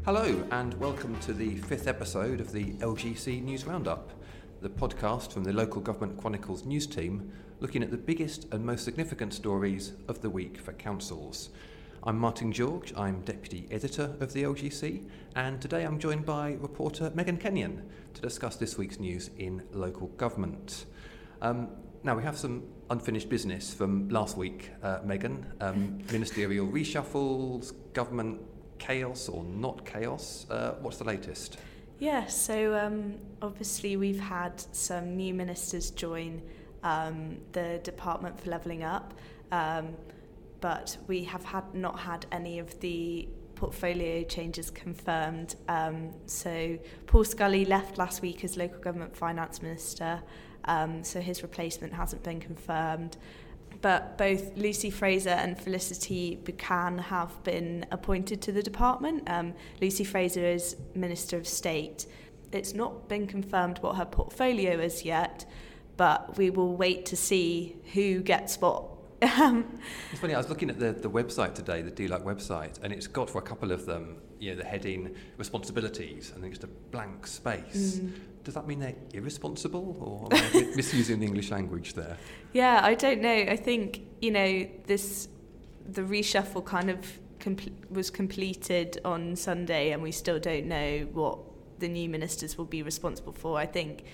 Hello and welcome to the 5th episode of the LGC News Roundup, the podcast from the Local Government Chronicles news team looking at the biggest and most significant stories of the week for councils. I'm Martin George, I'm Deputy Editor of the LGC, and today I'm joined by reporter Megan Kenyon to discuss this week's news in local government. Now we have some unfinished business from last week, Megan. Ministerial reshuffles, government chaos or not chaos. What's the latest? Yeah, so obviously we've had some new ministers join the Department for Levelling Up, but we have not had any of the portfolio changes confirmed. So Paul Scully left last week as Local Government Finance Minister, so his replacement hasn't been confirmed. But both Lucy Fraser and Felicity Buchan have been appointed to the department. Lucy Fraser is Minister of State. It's not been confirmed what her portfolio is yet, but we will wait to see who gets what. It's funny, I was looking at the website today, the DLUC website, and it's got for a couple of them, the heading responsibilities, and then just a blank space. Does that mean they're irresponsible, or am I misusing the English language there? Yeah, I don't know. I think, the reshuffle kind of was completed on Sunday, and we still don't know what the new ministers will be responsible for. I think,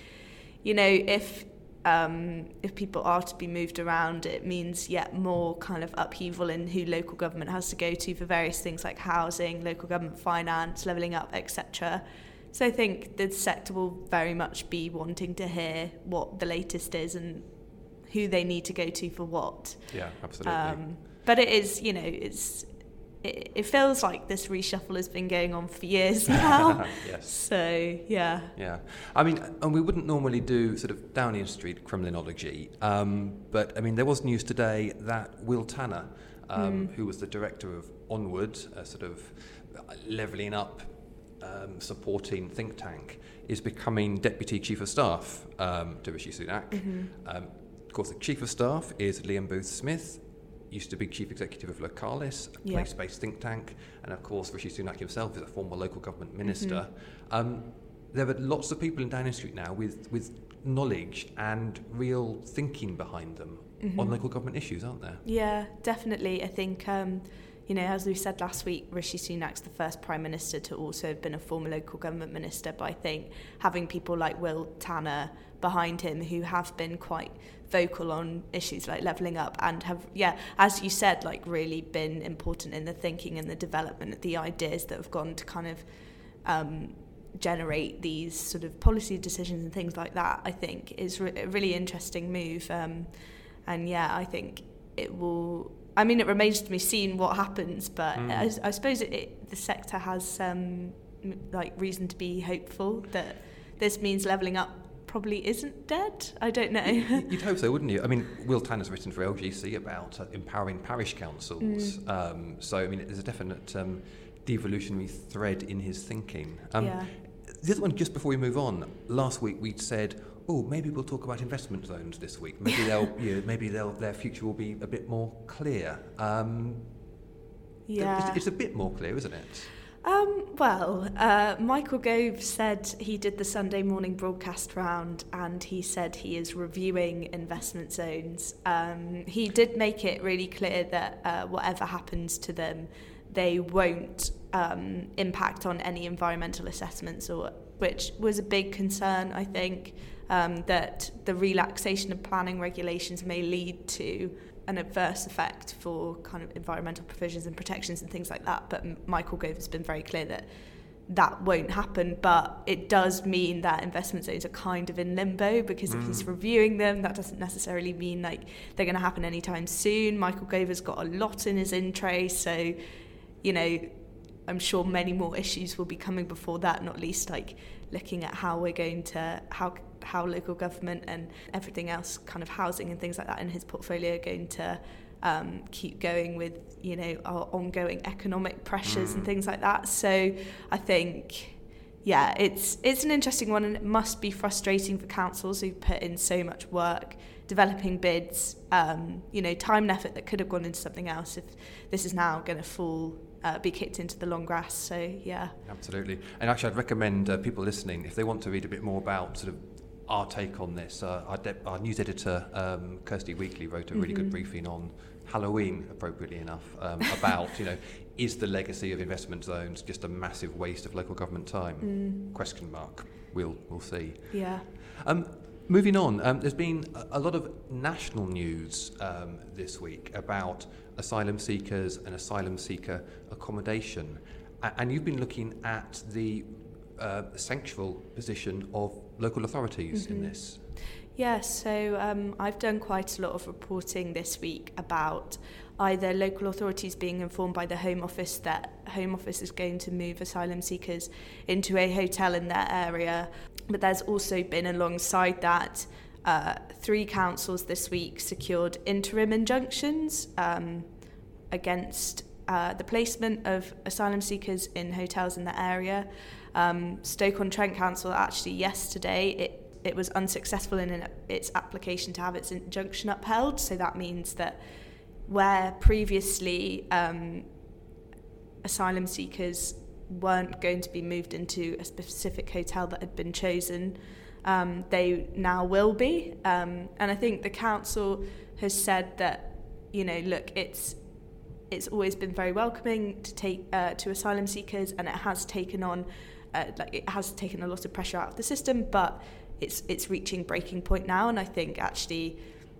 if people are to be moved around, it means yet more kind of upheaval in who local government has to go to for various things like housing, local government finance, levelling up, etc. So I think the sector will very much be wanting to hear what the latest is and who they need to go to for what. Yeah, absolutely. But it is, it feels like this reshuffle has been going on for years now. Yes. So, yeah. Yeah. I mean, and we wouldn't normally do sort of Downing Street criminology, but, there was news today that Will Tanner, who was the director of Onward, a sort of levelling up, supporting think tank, is becoming Deputy Chief of Staff to Rishi Sunak. Of course, the Chief of Staff is Liam Booth-Smith, used to be Chief Executive of Localis, a place-based think tank, and of course Rishi Sunak himself is a former local government minister. There are lots of people in Downing Street now with knowledge and real thinking behind them on local government issues, aren't there? Yeah, definitely. I think, as we said last week, Rishi Sunak's the first Prime Minister to also have been a former local government minister, but I think having people like Will Tanner behind him who have been quite vocal on issues like levelling up and have, as you said, really been important in the thinking and the development of the ideas that have gone to kind of generate these sort of policy decisions and things like that, I think is a really interesting move. I think it will... it remains to be seen what happens, but I suppose the sector has reason to be hopeful that this means levelling up probably isn't dead. I don't know. You'd hope so, wouldn't you? Will Tanner's written for LGC about empowering parish councils. There's a definite devolutionary thread in his thinking. The other one, just before we move on, last week we'd said, maybe we'll talk about investment zones this week. Maybe their future will be a bit more clear. It's a bit more clear, isn't it? Michael Gove said he did the Sunday morning broadcast round, and he said he is reviewing investment zones. He did make it really clear that whatever happens to them, they won't impact on any environmental assessments, which was a big concern, I think. That the relaxation of planning regulations may lead to an adverse effect for kind of environmental provisions and protections and things like that. But Michael Gove has been very clear that that won't happen. But it does mean that investment zones are kind of in limbo, because if he's reviewing them, that doesn't necessarily mean they're going to happen anytime soon. Michael Gove has got a lot in his in tray, so I'm sure many more issues will be coming before that, not least looking at how we're going to how local government and everything else, kind of housing and things like that in his portfolio, are going to keep going with our ongoing economic pressures and things like that. So I think it's an interesting one, and it must be frustrating for councils who put in so much work developing bids, time and effort that could have gone into something else if this is now going to be kicked into the long grass. So, yeah. Absolutely. And actually, I'd recommend people listening, if they want to read a bit more about sort of our take on this, our news editor, Kirsty Weekly, wrote a really good briefing on Halloween, appropriately enough, about, is the legacy of investment zones just a massive waste of local government time? Question mark. We'll see. Yeah. Moving on, there's been a lot of national news this week about asylum seekers and asylum seeker accommodation. And you've been looking at the sanctual position of local authorities in this. Yeah, so I've done quite a lot of reporting this week about either local authorities being informed by the Home Office that Home Office is going to move asylum seekers into a hotel in their area. But there's also been, alongside that, 3 councils this week secured interim injunctions against the placement of asylum seekers in hotels in the area. Stoke-on-Trent Council, actually yesterday, it was unsuccessful in its application to have its injunction upheld. So that means that where previously asylum seekers weren't going to be moved into a specific hotel that had been chosen, they now will be. And I think the council has said that, look, it's always been very welcoming to take to asylum seekers, and it has taken on it has taken a lot of pressure out of the system, but it's reaching breaking point now. And I think actually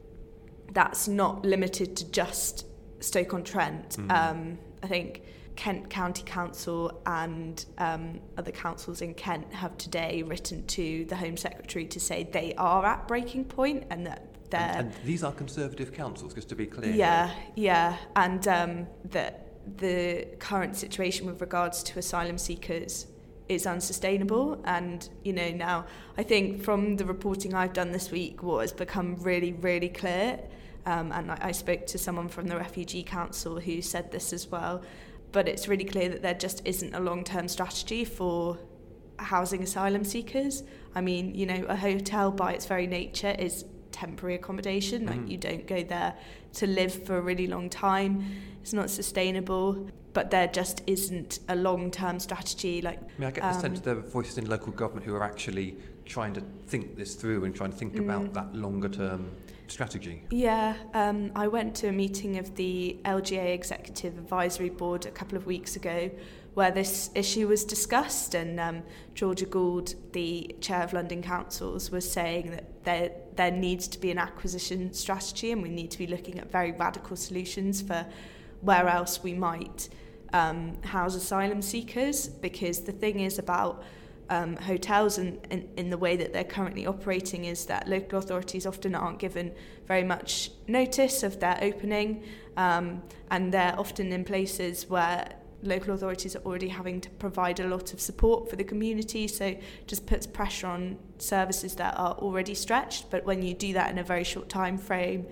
that's not limited to just Stoke-on-Trent. I think Kent County Council and other councils in Kent have today written to the Home Secretary to say they are at breaking point, and that and these are Conservative councils, just to be clear. Yeah, and that the current situation with regards to asylum seekers is unsustainable. And now I think from the reporting I've done this week, what has become really, really clear, and I spoke to someone from the Refugee Council who said this as well, but it's really clear that there just isn't a long-term strategy for housing asylum seekers. I mean, a hotel by its very nature is temporary accommodation. Like, you don't go there to live for a really long time. It's not sustainable, but there just isn't a long-term strategy. I get the sense there are voices in local government who are actually trying to think this through and trying to think about that longer-term strategy. Yeah, I went to a meeting of the LGA Executive Advisory Board a couple of weeks ago where this issue was discussed, and Georgia Gould, the chair of London Councils, was saying that there needs to be an acquisition strategy, and we need to be looking at very radical solutions for where else we might house asylum seekers, because the thing is about hotels in the way that they're currently operating is that local authorities often aren't given very much notice of their opening, and they're often in places where local authorities are already having to provide a lot of support for the community, so it just puts pressure on services that are already stretched. But when you do that in a very short time frame,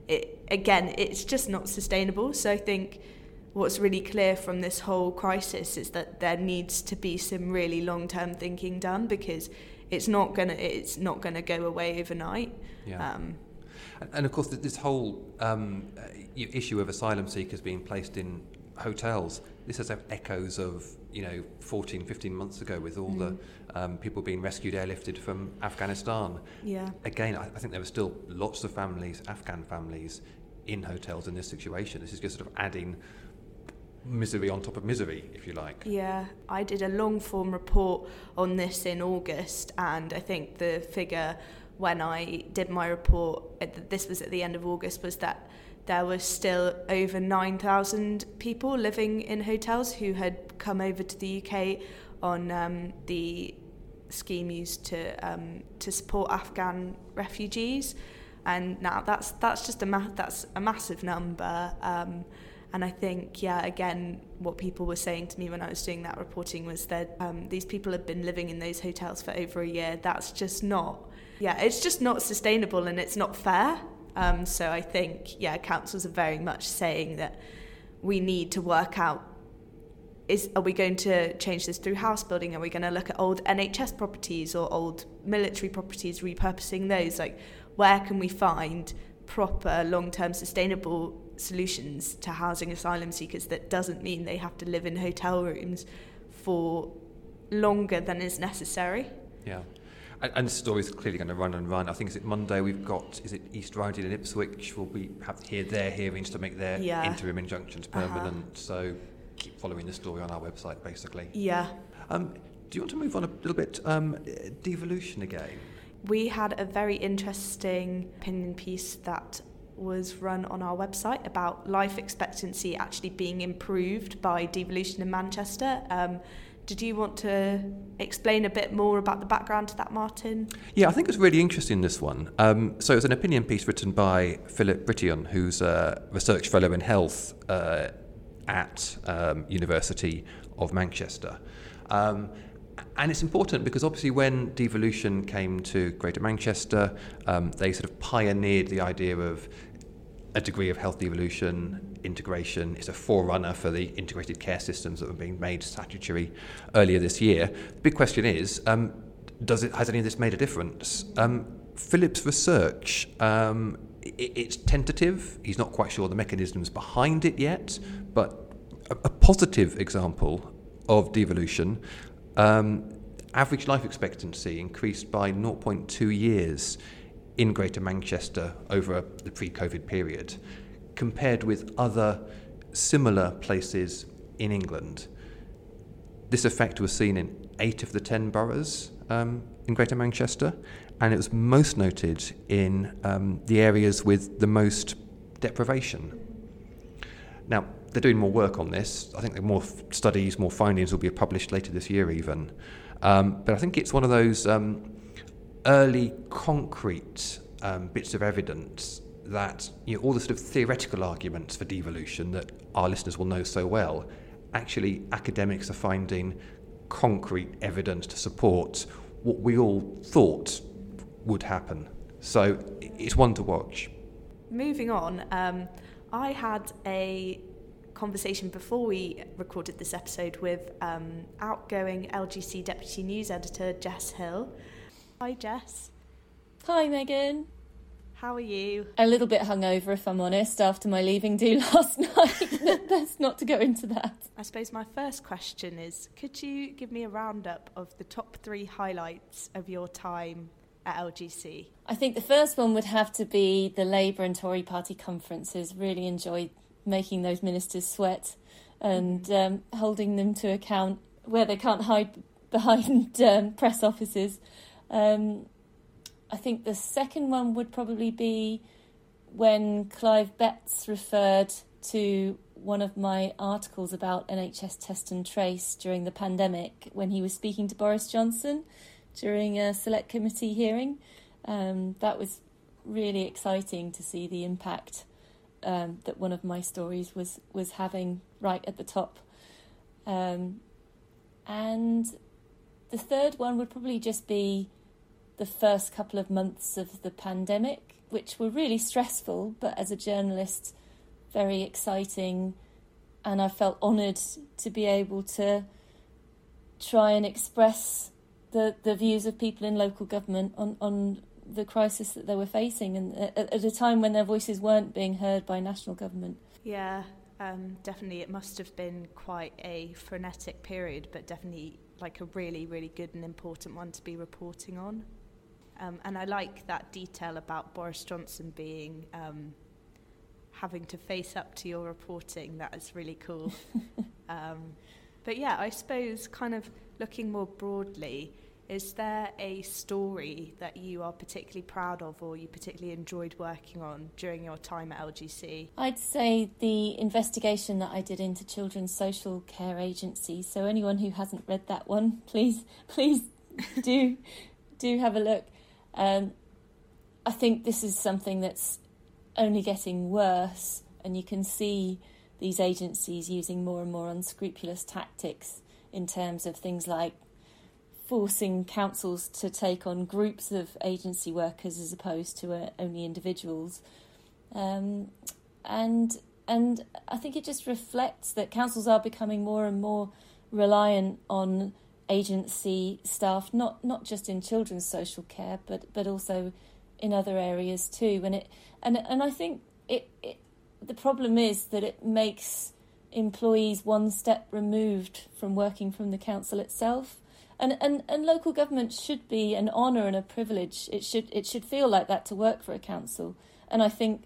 it's just not sustainable. So I think what's really clear from this whole crisis is that there needs to be some really long-term thinking done, because it's not gonna go away overnight. Yeah. And of course, this whole issue of asylum seekers being placed in hotels, this has echoes of 14, 15 months ago with all the people being rescued, airlifted from Afghanistan. Yeah. Again, I think there were still lots of families, Afghan families, in hotels in this situation. This is just sort of adding misery on top of misery, if you like. Yeah, I did a long form report on this in August, and I think the figure when I did my report, this was at the end of August, was that there was still over 9,000 people living in hotels who had come over to the UK on the scheme used to support Afghan refugees, and now that's just a massive number. And I think, again, what people were saying to me when I was doing that reporting was that these people have been living in those hotels for over a year. That's just not, it's just not sustainable, and it's not fair. So I think, councils are very much saying that we need to work out, are we going to change this through house building? Are we going to look at old NHS properties or old military properties, repurposing those? Like, where can we find proper long-term sustainable solutions to housing asylum seekers that doesn't mean they have to live in hotel rooms for longer than is necessary. Yeah. And the story's clearly going to run and run. I think, is it Monday we've got, is it East Riding and Ipswich will have their hearings to make their interim injunctions permanent. So keep following the story on our website, basically. Yeah. Do you want to move on a little bit? Devolution again. We had a very interesting opinion piece that was run on our website about life expectancy actually being improved by devolution in Manchester. Did you want to explain a bit more about the background to that, Martin? Yeah, I think it's really interesting, this one. So it's an opinion piece written by Philip Brittion, who's a research fellow in health at University of Manchester. And it's important because obviously when devolution came to Greater Manchester, they sort of pioneered the idea of a degree of health devolution, integration. It's a forerunner for the integrated care systems that were being made statutory earlier this year. The big question is, has any of this made a difference? Philip's research, it's tentative. He's not quite sure the mechanisms behind it yet, but a positive example of devolution, average life expectancy increased by 0.2 years in Greater Manchester over the pre-COVID period, compared with other similar places in England. This effect was seen in 8 of the 10 boroughs in Greater Manchester, and it was most noted in the areas with the most deprivation. Now, they're doing more work on this. I think more studies, more findings will be published later this year even. But I think it's one of those early concrete bits of evidence that all the sort of theoretical arguments for devolution that our listeners will know so well, actually academics are finding concrete evidence to support what we all thought would happen. So it's one to watch. Moving on, I had a conversation before we recorded this episode with outgoing LGC Deputy News Editor Jess Hill. Hi Jess. Hi Megan. How are you? A little bit hungover, if I'm honest, after my leaving do last night. Best not to go into that. I suppose my first question is, could you give me a roundup of the top 3 highlights of your time at LGC? I think the first one would have to be the Labour and Tory party conferences. Really enjoyed making those ministers sweat and holding them to account where they can't hide behind press offices. I think the second one would probably be when Clive Betts referred to one of my articles about NHS Test and Trace during the pandemic when he was speaking to Boris Johnson during a select committee hearing. That was really exciting to see the impact that one of my stories was having right at the top. And the third one would probably just be the first couple of months of the pandemic, which were really stressful, but as a journalist, very exciting. And I felt honoured to be able to try and express the views of people in local government on the crisis that they were facing, and at a time when their voices weren't being heard by national government. Yeah, definitely. It must have been quite a frenetic period, but definitely like a really, really good and important one to be reporting on. And I like that detail about Boris Johnson being having to face up to your reporting. That is really cool. But yeah, I suppose kind of looking more broadly, is there a story that you are particularly proud of or you particularly enjoyed working on during your time at LGC? I'd say the investigation that I did into Children's Social Care Agency. So anyone who hasn't read that one, please do have a look. I think this is something that's only getting worse, and you can see these agencies using more and more unscrupulous tactics in terms of things like forcing councils to take on groups of agency workers as opposed to only individuals. And I think it just reflects that councils are becoming more and more reliant on agency staff, not just in children's social care, but also in other areas too. And I think the problem is that it makes employees one step removed from working from the council itself. And local government should be an honour and a privilege. It should feel like that to work for a council. And I think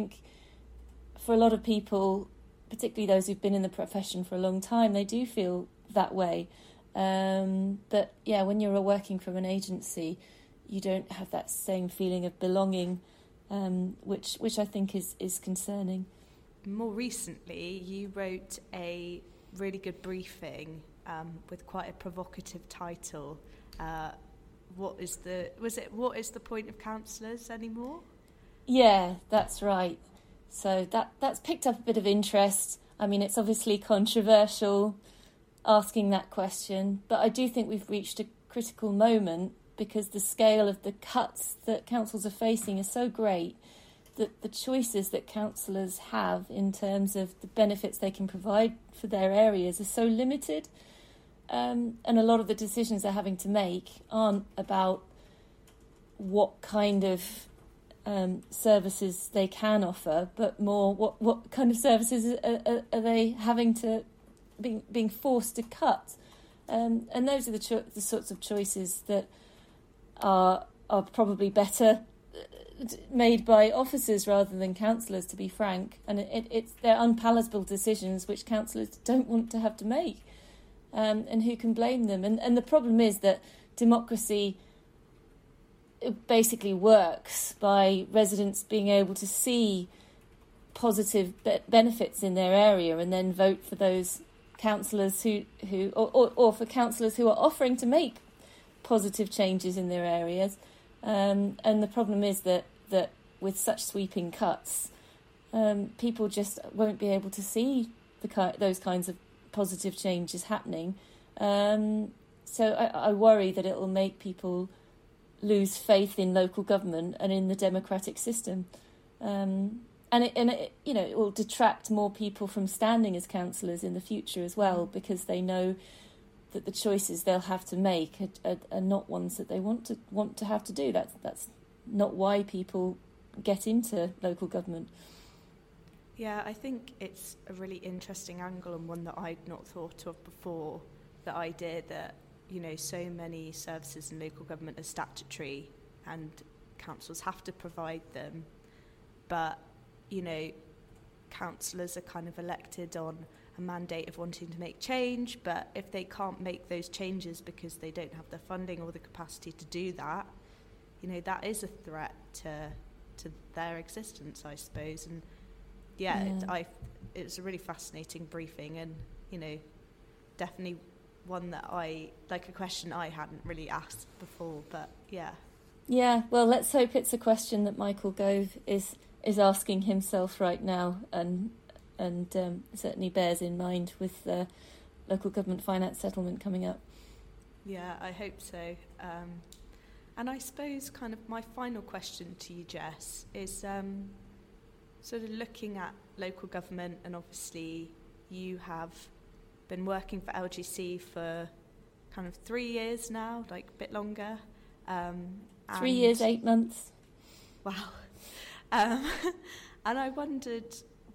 for a lot of people, particularly those who've been in the profession for a long time, they do feel that way. But yeah, when you're working from an agency, you don't have that same feeling of belonging, which I think is concerning. More recently, you wrote a really good briefing with quite a provocative title. What is the point of councillors anymore? Yeah, that's right. So that's picked up a bit of interest. I mean, it's obviously controversial asking that question, but I do think we've reached a critical moment because the scale of the cuts that councils are facing is so great that the choices that councillors have in terms of the benefits they can provide for their areas are so limited. And a lot of the decisions they're having to make aren't about what kind of services they can offer, but more what kind of services are they having to being forced to cut. And those are the sorts of choices that are probably better made by officers rather than councillors, to be frank. And they're unpalatable decisions which councillors don't want to have to make. And who can blame them? And the problem is that democracy basically works by residents being able to see positive benefits in their area and then vote for those councillors or for councillors who are offering to make positive changes in their areas. And the problem is that with such sweeping cuts, people just won't be able to see those kinds of positive changes happening. So I worry that it will make people lose faith in local government and in the democratic system. And it will detract more people from standing as councillors in the future as well, because they know that the choices they'll have to make are not ones that they want to have to do. That's not why people get into local government. Yeah, I think it's a really interesting angle and one that I'd not thought of before. The idea that, so many services in local government are statutory and councils have to provide them, but councillors are kind of elected on a mandate of wanting to make change, but if they can't make those changes because they don't have the funding or the capacity to do that, that is a threat to their existence, I suppose. And it was a really fascinating briefing, and definitely one that a question I hadn't really asked before, but yeah, well, let's hope it's a question that Michael Gove is asking himself right now, and certainly bears in mind with the local government finance settlement coming up. Yeah, I hope so. And I suppose kind of my final question to you, Jess, is sort of looking at local government, and obviously you have been working for LGC for kind of 3 years now, like a bit longer. 3 years, 8 months. Wow. And I wondered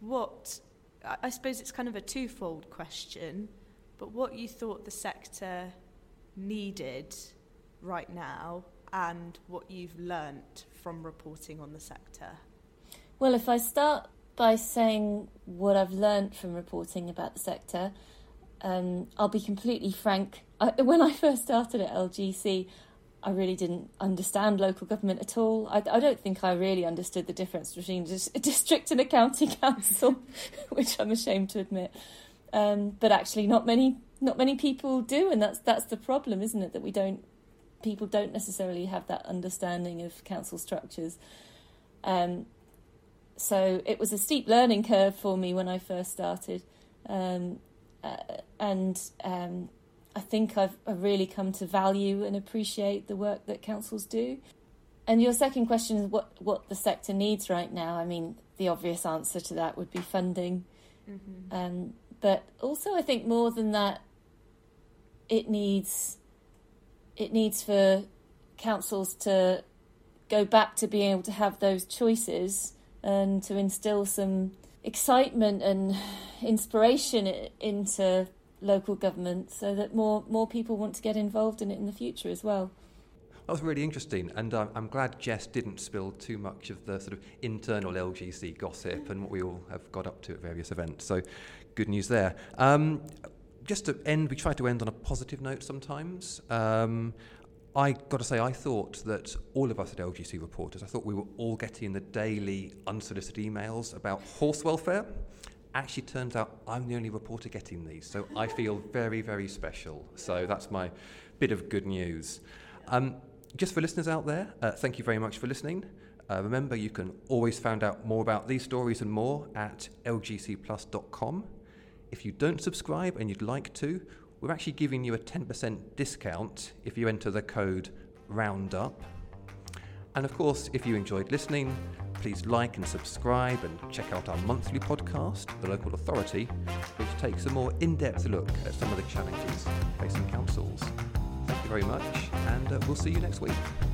I suppose it's kind of a twofold question, but what you thought the sector needed right now and what you've learnt from reporting on the sector. Well, if I start by saying what I've learnt from reporting about the sector, I'll be completely frank. When I first started at LGC, I really didn't understand local government at all. I don't think I really understood the difference between a district and a county council, which I'm ashamed to admit. But actually, not many people do, and that's the problem, isn't it? That people don't necessarily have that understanding of council structures. So it was a steep learning curve for me when I first started, and I think I've really come to value and appreciate the work that councils do. And your second question is what the sector needs right now. I mean, the obvious answer to that would be funding. Mm-hmm. But also, I think more than that, it needs for councils to go back to being able to have those choices and to instill some excitement and inspiration into local government so that more people want to get involved in it in the future as well. That was really interesting, and I'm glad Jess didn't spill too much of the sort of internal LGC gossip and what we all have got up to at various events, so good news there. Just to end, we try to end on a positive note sometimes. I got to say, I thought that all of us at LGC Reporters, I thought we were all getting the daily unsolicited emails about horse welfare. Actually turns out I'm the only reporter getting these, so I feel very, very special. So that's my bit of good news. Just for listeners out there, thank you very much for listening. Remember, you can always find out more about these stories and more at lgcplus.com. If you don't subscribe and you'd like to, we're actually giving you a 10% discount if you enter the code ROUNDUP. And of course, if you enjoyed listening, please like and subscribe and check out our monthly podcast, The Local Authority, which takes a more in-depth look at some of the challenges facing councils. Thank you very much, and we'll see you next week.